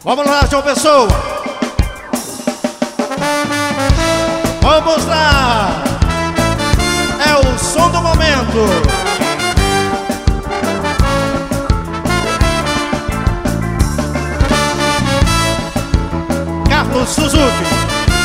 Vamos lá, João Pessoa. Vamos lá. É o som do momento. Carlos Suzuki.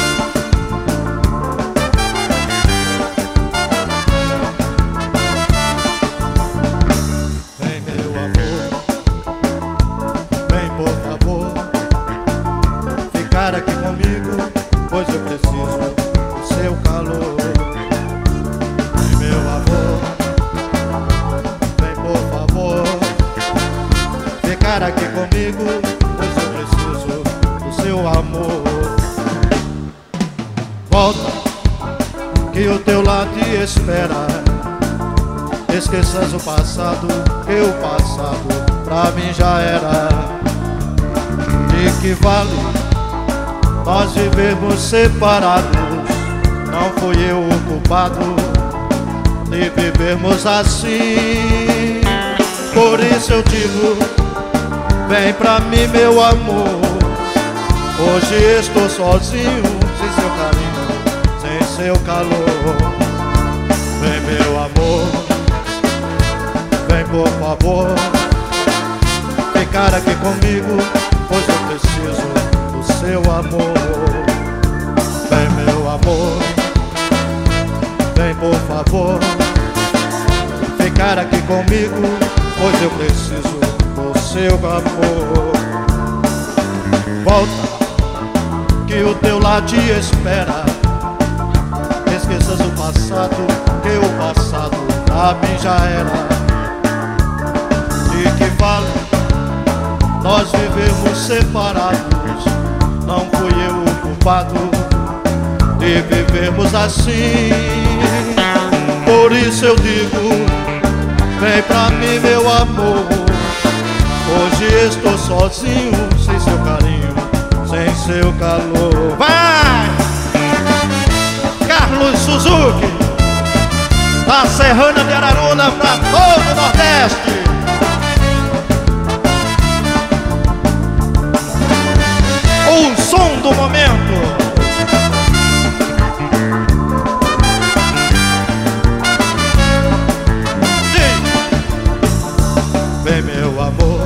Vem, meu amor, vem por favor, ficar aqui comigo, pois eu preciso do seu calor. Vem, meu amor, vem por favor, ficar aqui comigo, pois eu preciso do seu amor. Volta, que o teu lar te espera. Esqueças o passado, que o passado pra mim já era. De que vale nós vivermos separados? Não fui eu o culpado de vivermos assim. Por isso eu digo, vem pra mim, meu amor. Hoje estou sozinho, sem seu carinho, sem seu calor. Vem, meu amor, vem por favor, ficar aqui comigo, pois eu preciso do seu amor. Vem, meu amor, vem por favor, ficar aqui comigo, pois eu preciso do seu amor. Volta, que o teu lar te espera. Esqueças o passado, que o passado pra mim já era. De que vale nós vivermos separados? Não fui eu o culpado de vivermos assim. Por isso eu digo, vem pra mim, meu amor. Hoje estou sozinho, sem seu carinho, sem seu calor. Vai! Carlos Suzuki, da Serrana de Araruna pra todo o Nordeste. O som do momento. Sim. Vem, meu amor,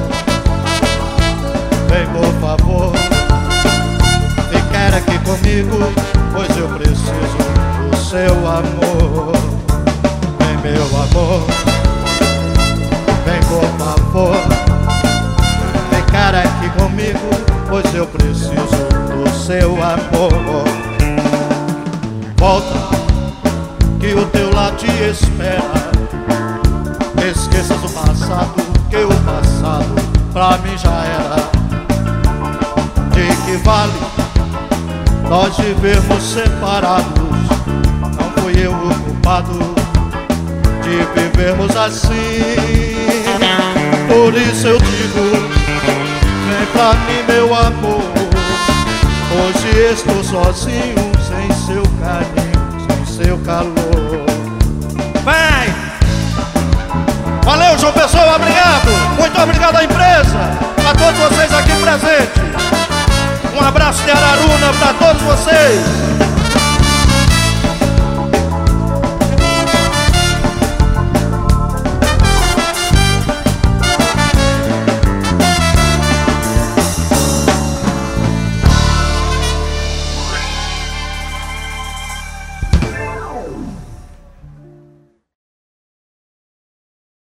vem por favor, ficar aqui comigo, pois eu preciso do seu amor. Vem, meu amor, vem por favor, ficar aqui comigo, pois eu preciso do seu amor. Volta, que o teu lar te espera. Esqueças o passado, que o passado pra mim já era. De que vale nós vivermos separados? Não fui eu o culpado de vivermos assim. Por isso eu digo, vem pra mim, meu amor. Hoje estou sozinho, sem seu carinho, sem seu calor. Vem! Valeu, João Pessoa, obrigado! Muito obrigado à empresa, a todos vocês aqui presentes. Um abraço de Araruna pra todos vocês.